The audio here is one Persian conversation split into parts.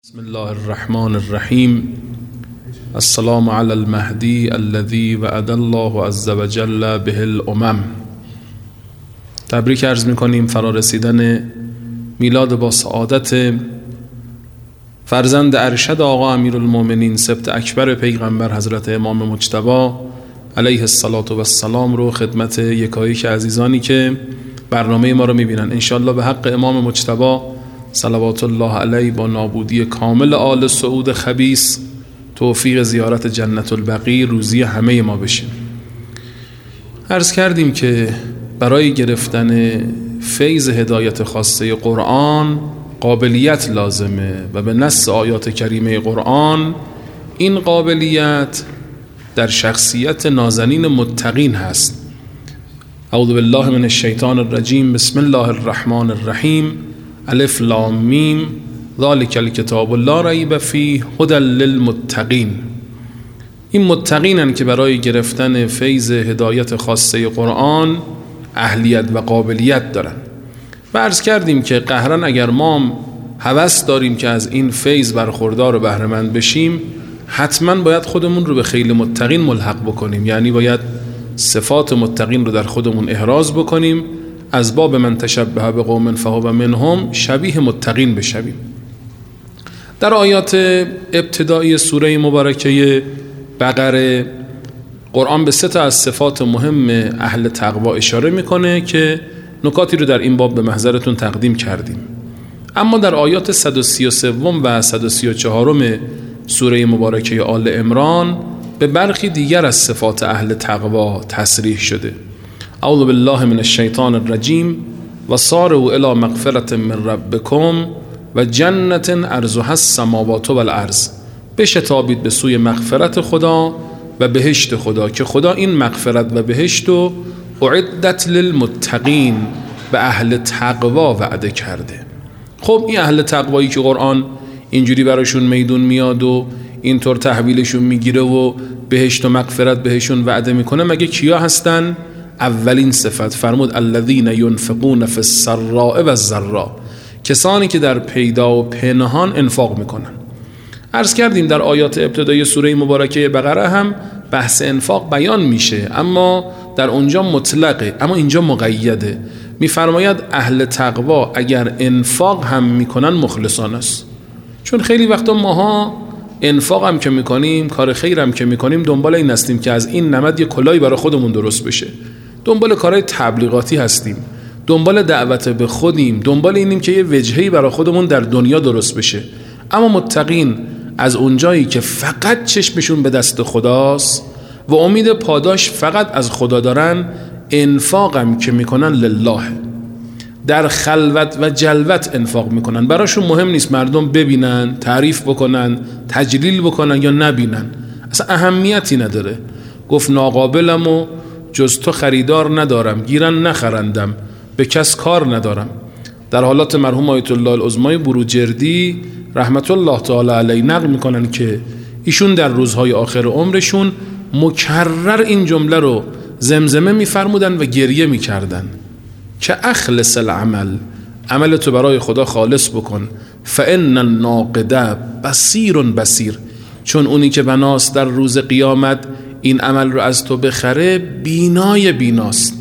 بسم الله الرحمن الرحیم. السلام علی المهدی الذی وعد الله عز وجل به الامم. تبریک عرض میکنیم فرارسیدن میلاد با سعادت فرزند ارشد آقا امیرالمومنین سبط اکبر پیغمبر حضرت امام مجتبی علیه الصلاة و السلام رو خدمت یکایک عزیزانی که برنامه ما رو میبینن. انشالله به حق امام مجتبی صلوات الله علیه با نابودی کامل آل سعود خبیث توفیق زیارت جنت البقیع روزی همه ما بشه. عرض کردیم که برای گرفتن فیض هدایت خاصه قرآن قابلیت لازمه و به نص آیات کریمه قرآن این قابلیت در شخصیت نازنین متقین هست. اعوذ بالله من الشیطان الرجیم. بسم الله الرحمن الرحیم. الف لام میم ذالک الکتاب لا ریب فیه هدی للمتقین. این متقینن که برای گرفتن فیض هدایت خاصه قرآن اهلیت و قابلیت دارن. و عرض کردیم که قهرن اگر ما هوس داریم که از این فیض برخوردار و بهره مند بشیم، حتما باید خودمون رو به خیل متقین ملحق بکنیم، یعنی باید صفات متقین رو در خودمون احراز بکنیم، از باب من تشبه بقوم فهو منهم شبیه متقین بشویم. در آیات ابتدایی سوره مبارکه بقره قرآن به 3 از صفات مهم اهل تقوا اشاره میکنه که نکاتی رو در این باب به محضرتون تقدیم کردیم. اما در آیات 133 و 134 سوره مبارکه آل عمران به برخی دیگر از صفات اهل تقوا تصریح شده. اعوذ بالله من الشیطان الرجیم و سارعوا الی مغفرة من ربکم و جنت عرضها السماوات و الارض. بشتابید به سوی مغفرت خدا و بهشت خدا که خدا این مغفرت و بهشت رو اعدت للمتقین به اهل تقوا وعده کرده. خب این اهل تقوایی که قرآن اینجوری براشون میدون میاد و اینطور تحویلشون میگیره و بهشت و مغفرت بهشون وعده میکنه، مگه کیا هستن؟ اولین صفت فرمود الذین ینفقون فی السراء و الضراء، کسانی که در پیدا و پنهان انفاق میکنن. عرض کردیم در آیات ابتدایی سوره مبارکه بقره هم بحث انفاق بیان میشه، اما در اونجا مطلقه، اما اینجا مقیده. میفرماید اهل تقوا اگر انفاق هم میکنن مخلصان است. چون خیلی وقتا ماها انفاق هم که میکنیم، کار خیر هم که میکنیم، دنبال این هستیم که از این نمد یه کلاهی برای خودمون درست بشه، دنبال کارهای تبلیغاتی هستیم، دنبال دعوت به خودیم، دنبال اینیم که یه وجهه‌ای برای خودمون در دنیا درست بشه. اما متقین از اونجایی که فقط چشمشون به دست خداست و امید پاداش فقط از خدا دارن، انفاقم که میکنن لله، در خلوت و جلوت انفاق میکنن. براشون مهم نیست مردم ببینن، تعریف بکنن، تجلیل بکنن یا نبینن، اصلا اهمیتی نداره. گفت ناقابلم و جز تو خریدار ندارم، گیرن نخرندم، به کس کار ندارم. در حالات مرحوم آیت الله العظمای بروجردی رحمت الله تعالی علیه نقل میکنن که ایشون در روزهای آخر عمرشون مکرر این جمله رو زمزمه میفرمودن و گریه میکردن که اخلص العمل، عمل تو برای خدا خالص بکن، فان الناقد بصیر بصیر، چون اونی که بناست در روز قیامت این عمل رو از تو بخره بینای بیناست.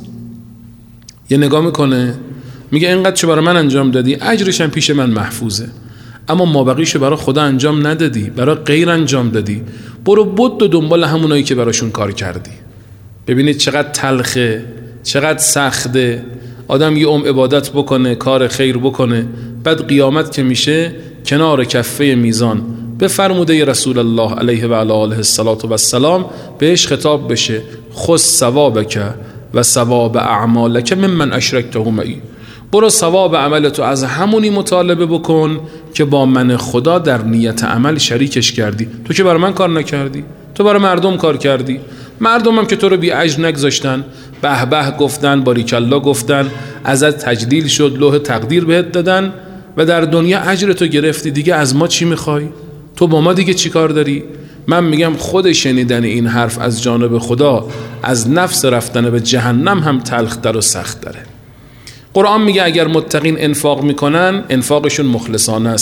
یه نگاه میکنه میگه اینقدر چه برای من انجام دادی، اجرش هم پیش من محفوظه، اما مابقیشو برای خدا انجام ندادی، برای غیر انجام دادی، برو بود و دنبال همونایی که براشون کار کردی. ببینید چقدر تلخه، چقدر سخته آدم یه عبادت بکنه، کار خیر بکنه، بعد قیامت که میشه کنار کفه میزان به فرموده رسول الله علیه و علیه الصلاة و السلام بهش خطاب بشه خذ ثوابک و ثواب اعمالک ممن اشرکته معی، برو ثواب عملتو از همونی مطالبه بکن که با من خدا در نیت عمل شریکش کردی. تو که برای من کار نکردی، تو برای مردم کار کردی، مردم هم که تو رو بی اجر نگذاشتن، به به گفتن، باریکالله گفتن، ازت تجلیل شد، لوح تقدیر بهت دادن و در دنیا اجر تو گرفتی، دیگه از ما چی میخوای؟ تو با ما دیگه چی کار داری؟ من میگم خود شنیدن این حرف از جانب خدا از نفس رفتن به جهنم هم تلختر و سخت داره. قرآن میگه اگر متقین انفاق میکنن انفاقشون مخلصانه است،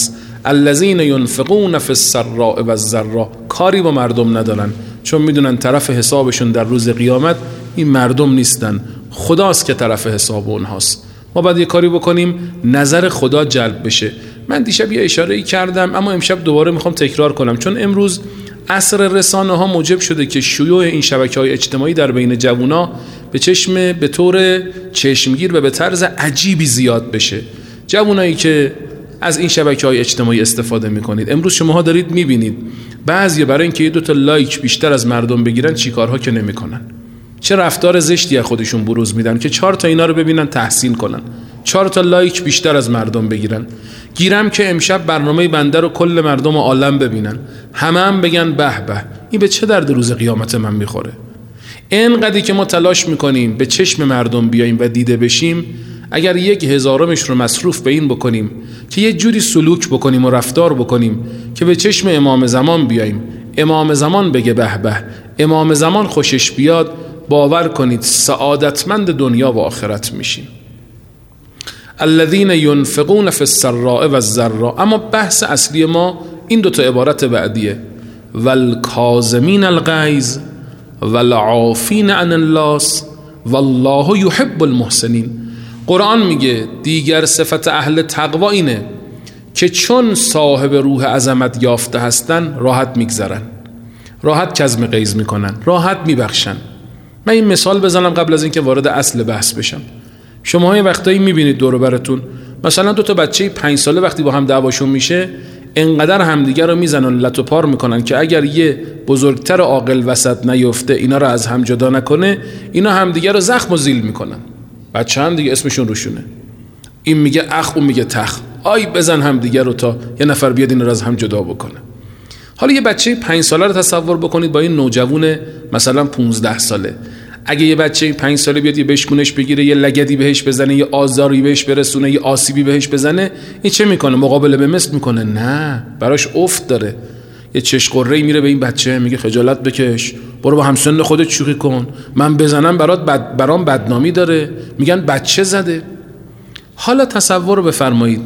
الذین ینفقون فی السراء و الضراء، کاری با مردم ندارن، چون میدونن طرف حسابشون در روز قیامت این مردم نیستن، خداست که طرف حساب اونهاست. ما باید یه کاری بکنیم نظر خدا جلب بشه. من دیشب یه اشاره‌ای کردم، اما امشب دوباره میخوام تکرار کنم، چون امروز عصر رسانه ها موجب شده که شیوع این شبکه‌های اجتماعی در بین جوونا به طور چشمگیر و به طرز عجیبی زیاد بشه. جوونایی که از این شبکه‌های اجتماعی استفاده میکنید، امروز شماها دارید میبینید بعضی برای اینکه یه 2 لایک بیشتر از مردم بگیرن چی کارها که نمیکنن، چه رفتار زشتی از خودشون بروز میدن که 4 تا اینا رو ببینن تحسین کنن، 4 تا لایک بیشتر از مردم بگیرن. گیرم که امشب برنامه بنده رو کل مردم عالم ببینن، هم بگن به به، این به چه درد روز قیامت من میخوره. اینقدری که ما تلاش میکنیم به چشم مردم بیاییم و دیده بشیم، اگر 1/1000 رو مصروف به این بکنیم که یه جوری سلوک بکنیم و رفتار بکنیم که به چشم امام زمان بیاییم، امام زمان بگه به به، امام زمان خوشش بیاد، باور کنید سعادتمند دنیا و آخرت میشیم. الذین ینفقون فی السراء و الضراء. اما بحث اصلی ما این 2 عبارت بعدیه، والکاظمین الغیظ والعافین عن الناس والله یحب المحسنین. قرآن میگه دیگر صفت اهل تقوا اینه که چون صاحب روح عظمت یافته هستن راحت میگذرن، راحت کظم غیظ میکنن، راحت میبخشن. من این مثال بزنم قبل از اینکه وارد اصل بحث بشم. شما یه وقتایی میبینید دور و براتون مثلا 2 بچه 5 ساله وقتی با هم دعواشون میشه انقدر همدیگه رو میزنن لط و پار میکنن که اگر یه بزرگتر عاقل وسط نیفته اینا رو از هم جدا نکنه، اینا همدیگه رو زخم و زیل میکنن. بچه هم دیگه اسمشون روشونه، این میگه اخ اون میگه تخ، آی بزن همدیگه رو تا یه نفر بیاد این رو از هم جدا بکنه. حالا یه بچه 5 ساله رو تصور بکنید با این نوجوان مثلا 15 ساله. اگه یه بچه 5 ساله بیاد یه بشکونش بگیره، یه لگدی بهش بزنه، یه آزاری بهش برسونه، یه آسیبی بهش بزنه، این چه میکنه؟ مقابله به مثل میکنه؟ نه، براش افت داره. یه چشقره‌ای میره به این بچه میگه خجالت بکش، برو با همسن خودت شوخی کن، من بزنم برام بدنامی داره، میگن بچه زده. حالا تصور بفرمایید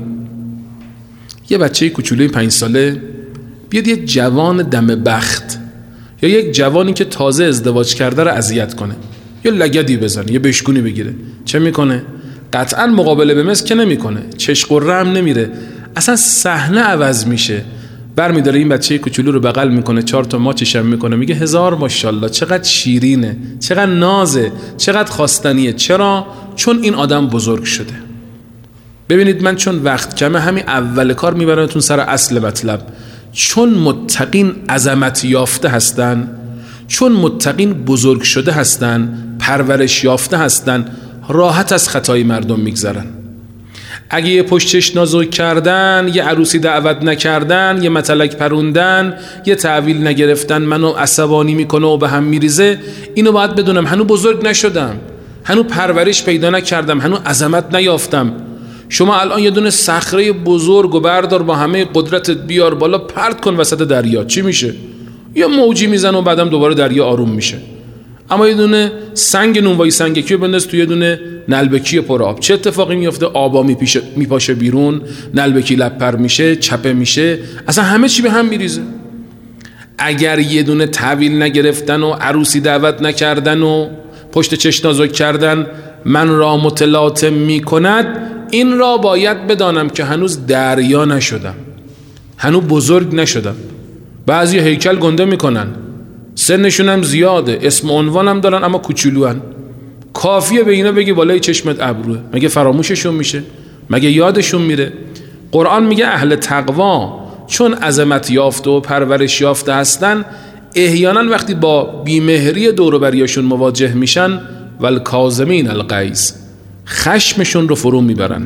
یه بچه کوچولوی 5 ساله بیاد یه جوان دم بخت یا یک جوانی که تازه ازدواج کرده رو اذیت کنه، یا لگدی بزنه، یه بشکونی بگیره، چه میکنه؟ قطعا مقابله به مثل که نمیکنه، چشقرره هم نمیره، اصلا صحنه عوض میشه. برمیداره این بچه کوچولو رو بغل میکنه، 4 تا ماچش هم میکنه، میگه 1000 ماشاءالله، چقدر شیرینه، چقدر نازه، چقدر خواستنیه. چرا؟ چون این آدم بزرگ شده. ببینید من چون وقت کمه همین اول کار میبرمتون سر اصل مطلب. چون متقین عظمت یافته هستن، چون متقین بزرگ شده هستن، پرورش یافته هستن، راحت از خطای مردم میگذرن. اگه یه پشتش نازک کردن، یه عروسی دعوت نکردن، یه متلک پروندن، یه تعویل نگرفتن منو عصبانی میکنه و به هم میریزه، اینو باید بدونم هنو بزرگ نشدم، هنو پرورش پیدا نکردم، هنو عظمت نیافتم. شما الان یه دونه صخره بزرگ و بردار با همه قدرتت بیار بالا، پرت کن وسط دریا، چی میشه؟ یه موجی میزنه و بعدم دوباره دریا آروم میشه. اما یه دونه سنگ نونوایی سنگکی رو بنداز توی یه دونه نلبکی پر آب، چه اتفاقی میفته؟ آبا میپاشه بیرون، نلبکی لپر میشه، چپه میشه، اصلا همه چی به هم میریزه. اگر یه دونه تعویل نگرفتن و عروسی دعوت نکردن و پشت چش نازک کردن من را متلاطم میکند، این را باید بدانم که هنوز دریا نشدم، هنوز بزرگ نشدم. بعضی هیکل گنده میکنن، سنشون هم زیاده، اسم و عنوانم دارن اما کوچولوان. کافیه به اینا بگی بالای چشمت ابروه، مگه فراموششون میشه؟ مگه یادشون میره؟ قرآن میگه اهل تقوا چون عظمت یافته و پرورش یافته هستن، احیانا وقتی با بیمهری دور و بریاشون مواجه میشن، والکاظمین الغیظ، خشمشون رو فرو میبرن،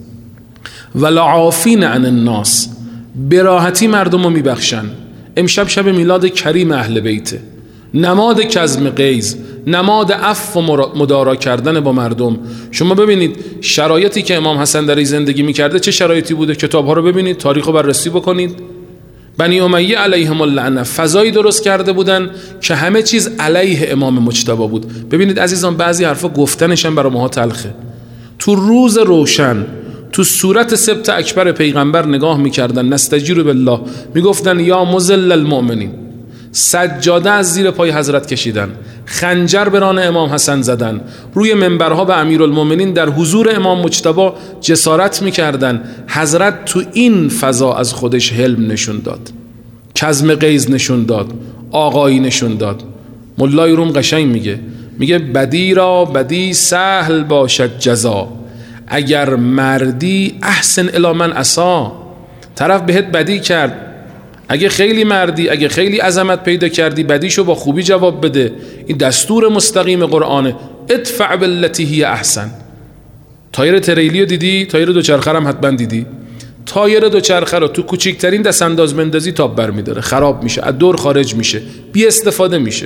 والعافین عن الناس، براحتی مردم رو میبخشن. امشب شب میلاد کریم اهل بیته، نماد کظم غیظ، نماد عفو و مدارا کردن با مردم. شما ببینید شرایطی که امام حسن در زندگی میکرده چه شرایطی بوده، کتابها رو ببینید، تاریخ رو بررسی بکنید. بنی امیه علیهم اللعنه فضایی درست کرده بودن که همه چیز علیه امام مجتبی بود. ببینید عزیزان بعضی حرفا گفتنش هم برای ما تلخه. تو روز روشن، تو صورت سبط اکبر پیغمبر نگاه میکردن، نستجیر بالله، میگفتن یا مذل المؤمنین. سجاده از زیر پای حضرت کشیدن، خنجر به ران امام حسن زدن، روی منبرها به امیرالمؤمنین در حضور امام مجتبی جسارت میکردن. حضرت تو این فضا از خودش حلم نشون داد، کظم غیظ نشون داد، آقایی نشون داد. مولای روم قشنگ میگه بدی را بدی سهل باشد جزا، اگر مردی احسن الی من عصا. طرف بهت بدی کرد، اگه خیلی مردی، اگه خیلی عظمت پیدا کردی، بدیشو با خوبی جواب بده. این دستور مستقیم قرآنه. ادفع باللتی هی احسن. تایر تریلی رو دیدی؟ تایر دوچرخه هم حتما دیدی. تایر دوچرخه رو تو کوچکترین دست انداز بندازی تاب برمیداره، خراب میشه، از دور خارج میشه، بی استفاده میشه.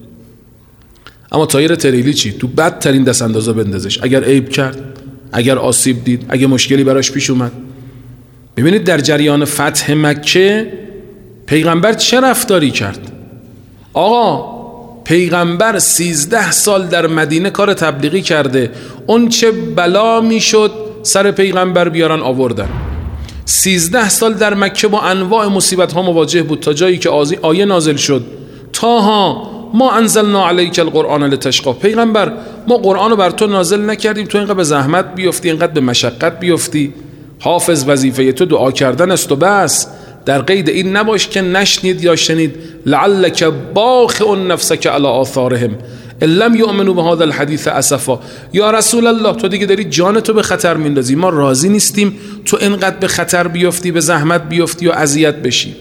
اما تایر تریلی چی؟ تو بدترین دست اندازا بندازش، اگر عیب کرد، اگر آسیب دید، اگه مشکلی براش پیش اومد. ببینید در جریان فتح مکه پیغمبر چه رفتاری کرد. آقا پیغمبر 13 سال در مدینه کار تبلیغی کرده، اون چه بلا میشد سر پیغمبر بیارن آوردن. 13 سال در مکه با انواع مصیبت ها مواجه بود، تا جایی که آیه نازل شد تاها ما انزلنا علیک القرآن لتشقی. پیغمبر ما قرآن رو بر تو نازل نکردیم تو اینقدر به زحمت بیفتی، اینقدر به مشقت بیفتی. حافظ وظیفه تو دعا کردن است و بس. در قید این نباش که نشنید یا شنید. لعلک باخع نفسک علی آثارهم ان لم یؤمنوا بهذا الحدیث اسفا. یا رسول الله تو دیگه داری جان تو به خطر میندازی، ما راضی نیستیم تو اینقدر به خطر بیفتی، به زحمت بیفتی و اذیت بشی.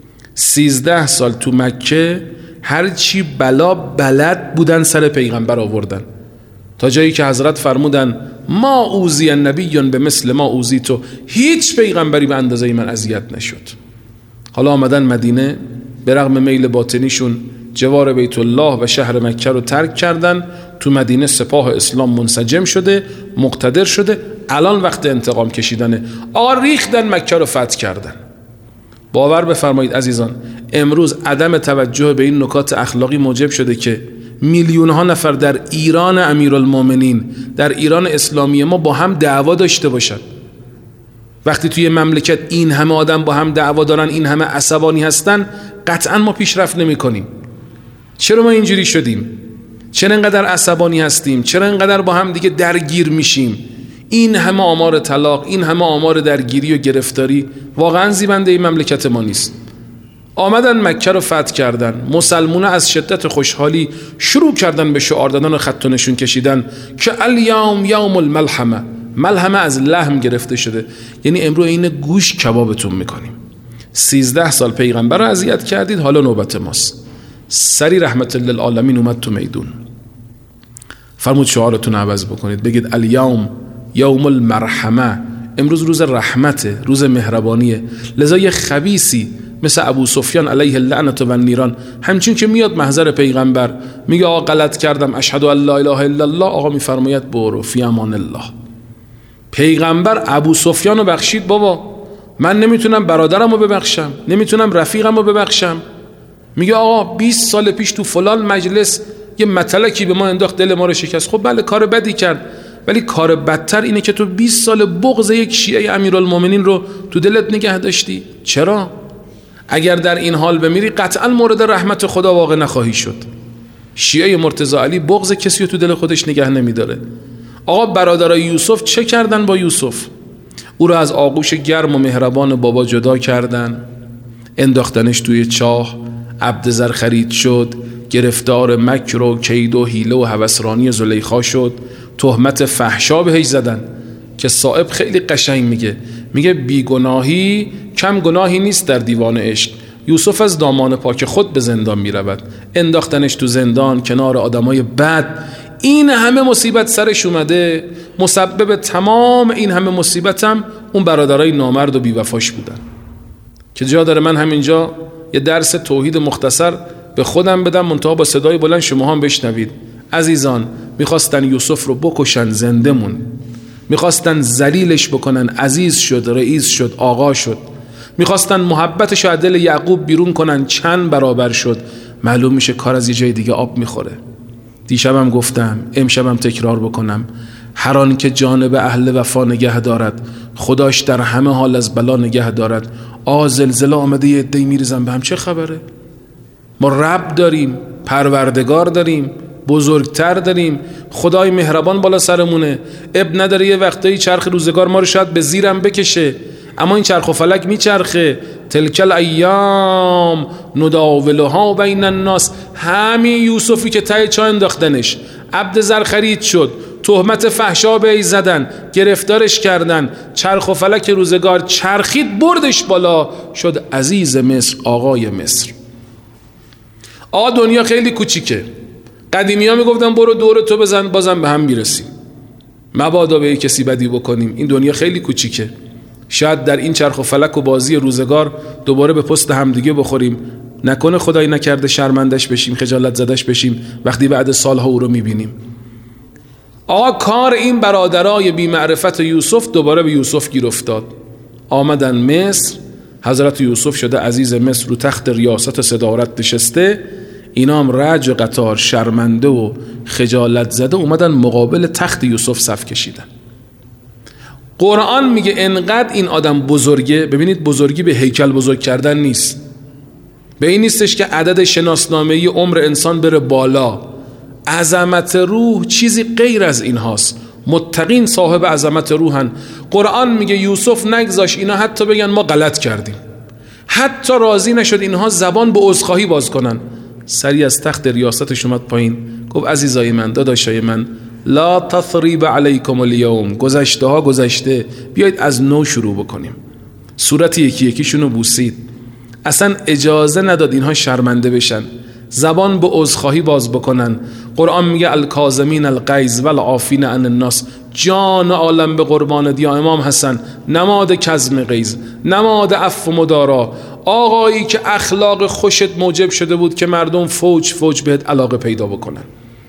13 سال تو مکه هر چی بلا بلد بودن سر پیغمبر آوردن، تا جایی که حضرت فرمودن ما اوذی النبی به مثل ما اوذی تو. هیچ پیغمبری به اندازه من اذیت نشد. حالا آمدن مدینه، به رغم میل باطنیشون جوار بیت الله و شهر مکه رو ترک کردن. تو مدینه سپاه اسلام منسجم شده، مقتدر شده. الان وقت انتقام کشیدنه. آقا ریختن مکه رو فتح کردن. باور بفرمایید عزیزان، امروز عدم توجه به این نکات اخلاقی موجب شده که میلیون ها نفر در ایران امیرالمومنین، در ایران اسلامی ما با هم دعوا داشته باشند. وقتی توی مملکت این همه آدم با هم دعوا دارن، این همه عصبانی هستن، قطعا ما پیشرفت نمی کنیم. چرا ما اینجوری شدیم؟ چرا اینقدر عصبانی هستیم؟ چرا اینقدر با هم دیگه درگیر میشیم؟ این همه آمار طلاق، این همه آمار درگیری و گرفتاری واقعا زیبنده این مملکت ما نیست. آمدن مکه رو فتح کردن، مسلمونا از شدت خوشحالی شروع کردن به شعار دادن و خط و نشون کشیدن که الیوم یوم الملحمه. ملحمه از لحم گرفته شده، یعنی امروز این گوش کبابتون میکنیم. 13 سال پیغمبر رو اذیت کردید، حالا نوبت ماست. سری رحمت للعالمین اومد تو میدون، فرمود شعارتون عوض بکنید، بگید الیوم یوم المرحمه. امروز روز رحمته، روز مهربانیه. لذا یه خبیثی مثل ابو سفیان علیه اللعنة و النیران همچین که میاد محضر پیغمبر میگه آقا غلط کردم، اشهد ان لا اله الا الله، آقا میفرماید برو فی امان الله. پیغمبر ابو سفیان رو بخشید. بابا من نمیتونم برادرم رو ببخشم، نمیتونم رفیقم رو ببخشم. میگه آقا 20 سال پیش تو فلان مجلس یه متلکی به ما انداخت، دل ما رو شکست. خب بله کار بدی کرد، ولی کار بدتر اینه که تو 20 سال بغض یک شیعه امیرالمومنین رو تو دلت نگه داشتی. چرا؟ اگر در این حال بمیری قطعا مورد رحمت خدا واقع نخواهی شد. شیعه مرتضی علی بغض کسی رو تو دل خودش نگه نمیداره. آقا برادرای یوسف چه کردن با یوسف؟ او رو از آغوش گرم و مهربان بابا جدا کردن، انداختنش توی چاه، عبد زر خرید شد، گرفتار مکر و کید و حیله و هوسرانی زلیخا شد، تهمت فحشا بهش زدن که صائب خیلی قشنگ میگه بیگناهی کم گناهی نیست در دیوان عشق. یوسف از دامان پاک خود به زندان میرود، انداختنش تو زندان کنار آدمای بد. این همه مصیبت سرش اومده، مسبب تمام این همه مصیبتم اون برادرای نامرد و بیوفاش بودن که جا داره من همینجا یه درس توحید مختصر به خودم بدم، منتها با صدای بلند شما هم بشنوید. عزیزان، میخواستن یوسف رو بکشن، زنده مون. میخواستن ذلیلش بکنن، عزیز شد، رئیس شد، آقا شد. میخواستن محبتش از دل یعقوب بیرون کنن، چند برابر شد. معلوم میشه کار از یه جای دیگه آب میخوره. دیشبم گفتم، امشبم تکرار بکنم، هر آن که جانب اهل وفا نگه دارد خداش در همه حال از بلا نگه دارد. زلزله آمده یه عده‌ای میریزن به هم، چه خبره؟ ما رب داریم، پروردگار داریم، بزرگتر داریم، خدای مهربان بالا سرمونه. اب نداره یه وقتایی چرخ روزگار ما رو شاید به زیرم بکشه، اما این چرخ و فلک میچرخه. تلک الایام نداولها بین الناس. همین یوسفی که ته چاه انداختنش، عبد زر خرید شد، تهمت فحشا به ای زدن، گرفتارش کردن، چرخ و فلک روزگار چرخید بردش بالا، شد عزیز مصر، آقای مصر. دنیا خیلی کوچیکه. قدیمی ها میگفتن برو دور تو بزن بازم به هم میرسیم. مبادا به کسی بدی بکنیم، این دنیا خیلی کوچیکه. شاید در این چرخ و فلک و بازی روزگار دوباره به پست همدیگه بخوریم. نکنه خدای نکرده شرمندش بشیم، خجالت زدش بشیم وقتی بعد سالها او رو میبینیم. کار این برادرای بی معرفت یوسف دوباره به یوسف گیر افتاد. آمدن مصر، حضرت یوسف شده عزیز مصر، رو تخت ریاست صدارت نشسته. اینا هم رج و قطار شرمنده و خجالت زده اومدن مقابل تخت یوسف صف کشیدن. قرآن میگه انقدر این آدم بزرگه. ببینید بزرگی به هیکل بزرگ کردن نیست، به این نیستش که عدد شناسنامه‌ای عمر انسان بره بالا. عظمت روح چیزی غیر از این هاست. متقین صاحب عظمت روحن. قرآن میگه یوسف نگذاش اینا حتی بگن ما غلط کردیم، حتی راضی نشد اینها زبان به عذرخواهی باز کنن. سری از تخت ریاستش اومد پایین، گفت عزیزای من، داداشای من، لا تثریب علیکم الیوم، گذشته ها گذشته، بیایید از نو شروع بکنیم. صورت یکی یکیشونو بوسید. اصلا اجازه نداد اینها شرمنده بشن، زبان به عذرخواهی باز بکنن. قرآن میگه الکاظمین الغیظ والعافین عن الناس. جان عالم به قربانت یا امام حسن، نماد کظم غیظ، نماد عفو و مدارا، آقایی که اخلاق خوشت موجب شده بود که مردم فوج فوج بهت علاقه پیدا بکنن.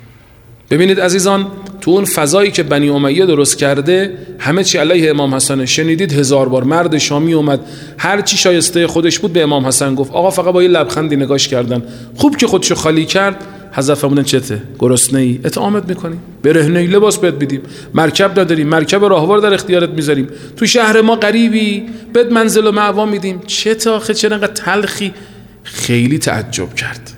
ببینید عزیزان، تو اون فضایی که بنی امیه درست کرده همه چی علیه امام حسن. شنیدید 1000 بار مرد شامی اومد، هر چی شایسته خودش بود به امام حسن گفت. آقا فقط با یه لبخندی نگاش کردن. خوب که خودشو خالی کرد، حضرت فرمودن چته؟ گرسنه‌ای؟ اطعامت میکنیم، برهنه‌ای لباس بهت بدیم، مرکب نداریم، مرکب راهوار در اختیارت میذاریم، تو شهر ما غریبی، بهت منزل و مأوا میدیم. چه آخه چرا انقدر تلخی؟ خیلی تعجب کرد.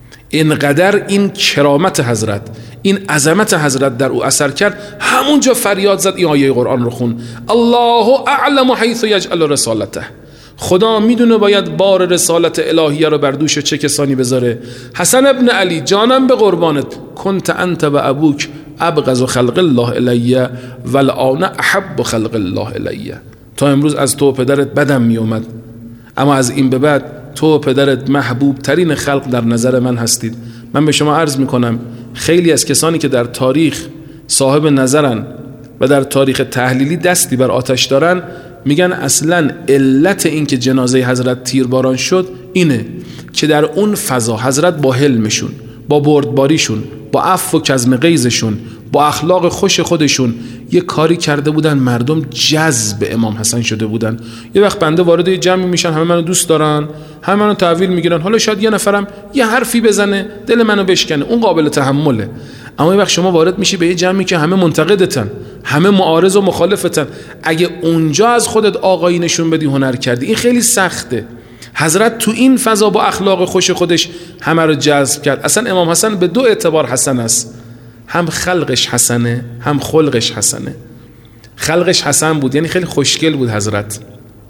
اینقدر این کرامت حضرت، این عظمت حضرت در او اثر کرد، همونجا فریاد زد. این آیه قرآن رو خون، الله اعلم حیث یجعل رسالته. خدا میدونه باید بار رسالت الهیه رو بر دوش چه کسانی بذاره. حسن ابن علی، جانم به قربانت، کنت انت و ابوک ابغض خلق الله الیه والآن احب خلق الله الیه. تا امروز از تو و پدرت بدم میومد، اما از این به بعد تو و پدرت محبوب ترین خلق در نظر من هستید. من به شما عرض میکنم خیلی از کسانی که در تاریخ صاحب نظرن و در تاریخ تحلیلی دستی بر آتش دارن، میگن اصلا علت این که جنازه حضرت تیرباران شد اینه که در اون فضا حضرت با حلمشون، با بردباریشون، با عفو و کظم غیظشون، با اخلاق خوش خودشون یه کاری کرده بودن مردم جذب امام حسن شده بودن. یه وقت بنده وارد یه جمعی میشن، همه منو دوست دارن، همه منو تحویل میگیرن، حالا شاید یه نفرم یه حرفی بزنه دل منو بشکنه، اون قابل تحمله. اما یه وقت شما وارد میشی به یه جمعی که همه منتقدتن، همه معارض و مخالفتن، اگه اونجا از خودت آقایی نشون بدی، هنر کردی، این خیلی سخته. حضرت تو این فضا با اخلاق خوش خودش همه رو جذب کرد. اصلا امام حسن به دو اعتبار حسن است، هم خلقش حسنه هم خلقش حسنه. خلقش حسن بود یعنی خیلی خوشگل بود. حضرت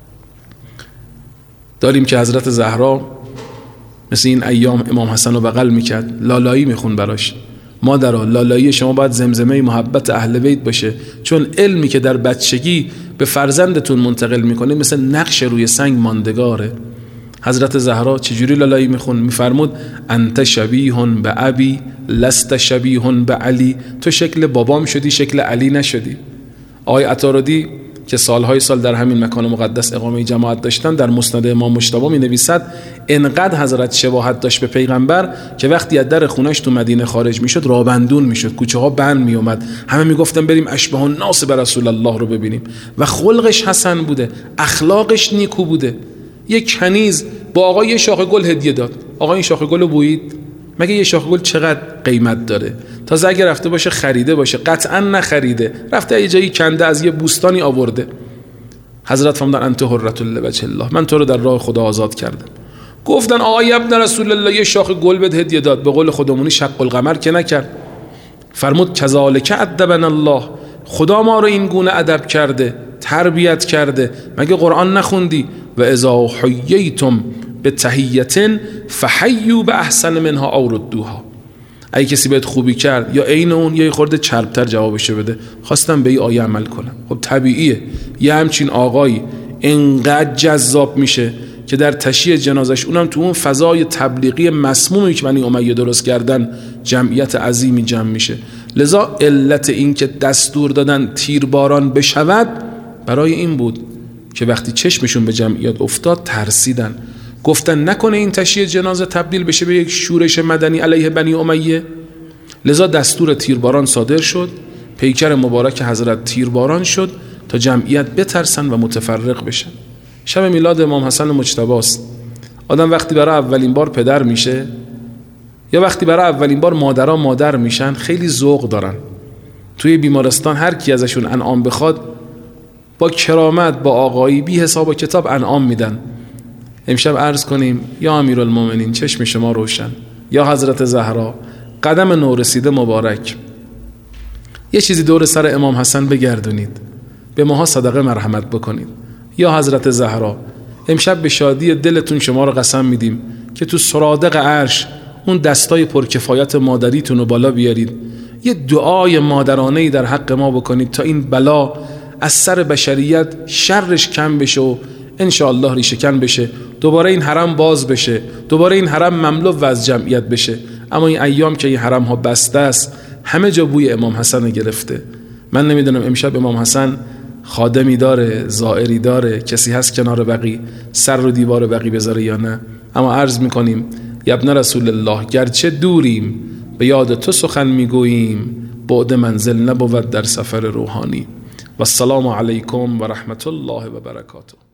داریم که حضرت زهرا مثل این ایام امام حسن رو بغل میکرد، لالایی میخون براش. مادرها، لالایی شما باید زمزمه محبت اهل بیت باشه، چون علمی که در بچگی به فرزندتون منتقل میکنید مثل نقش روی سنگ ماندگاره. حضرت زهرا چجوری لالایی میخون؟ میفرمود انت شبیه به ابی لست شبیه به علی. تو شکل بابام شدی، شکل علی نشدی. آقای عطاردی که سالهای سال در همین مکان مقدس اقامه جماعت داشتن، در مسند امام مجتبی می نویسد انقدر حضرت شباهت داشت به پیغمبر که وقتی از در خونش تو مدینه خارج میشد رابندون میشد، کوچه ها بند می اومد، همه میگفتن بریم اشبه الناس به رسول الله رو ببینیم. و خلقش حسن بوده، اخلاقش نیکو بوده. یک کنیز با آقا یه شاخه گل هدیه داد. آقا این شاخه گل رو بویید؟ مگه یه شاخه گل چقدر قیمت داره؟ تازه اگه رفته باشه خریده باشه، قطعا نخریده، رفته یه جایی کنده از یه بوستانی آورده. حضرت فرمودن انت حرة لوجه الله، من تو رو در راه خدا آزاد کردم. گفتن آقای ابن رسول الله یه شاخ گل بهت هدیه داد، به قول خودمونی شق القمر که نکرد. فرمود کذالک ادبنا الله، خدا ما رو این گونه ادب کرده، تربیت کرده. مگه قرآن نخوندی؟ و اذا حییتم بتحیة فحیوا باحسن منها او ردوها. اگه کسی بهت خوبی کرد یا عین اون یا خورده چربتر جوابشو بده. خواستم به این آیه عمل کنم. خب طبیعیه یه همچین آقایی انقدر جذاب میشه که در تشییع جنازش، اونم تو اون فضای تبلیغی مسمومی که بنی امیه درست کردن، جمعیت عظیمی جمع میشه. لذا علت این که دستور دادن تیرباران بشود برای این بود که وقتی چشمشون به جمعیت افتاد ترسیدن، گفتن نکنه این تشییع جنازه تبدیل بشه به یک شورش مدنی علیه بنی امیه. لذا دستور تیرباران صادر شد، پیکر مبارک حضرت تیرباران شد تا جمعیت بترسن و متفرق بشن. شب میلاد امام حسن مجتبی است. آدم وقتی برای اولین بار پدر میشه یا وقتی برای اولین بار مادر میشن خیلی ذوق دارن. توی بیمارستان هر کی ازشون انعام بخواد با کرامت، با آقایی، بی حساب و کتاب انعام میدن. امشب عرض کنیم یا امیرالمومنین چشم شما روشن، یا حضرت زهرا قدم نورسیده مبارک، یه چیزی دور سر امام حسن بگردونید، به ماها صدقه مرحمت بکنید. یا حضرت زهرا امشب به شادی دلتون شما رو قسم میدیم که تو سرادق عرش اون دستای پرکفایت مادریتون رو بالا بیارید، یه دعای مادرانه‌ای در حق ما بکنید تا این بلا از سر بشریت شرش کم بشه و انشاءالله ریشه‌کن بشه، دوباره این حرم باز بشه، دوباره این حرم مملو و از جمعیت بشه. اما این ایام که این حرم ها بسته است، همه جا بوی امام حسن گرفته. من نمیدونم امشب امام حسن خادمی داره، زائری داره، کسی هست کنار بقی سر رو دیوار بقی بذاره یا نه. اما عرض میکنیم یا ابن رسول الله گرچه دوریم به یاد تو سخن میگوییم، بعد منزل نبود در سفر روحانی. و السلام علیکم و رحمت الله و برکاته.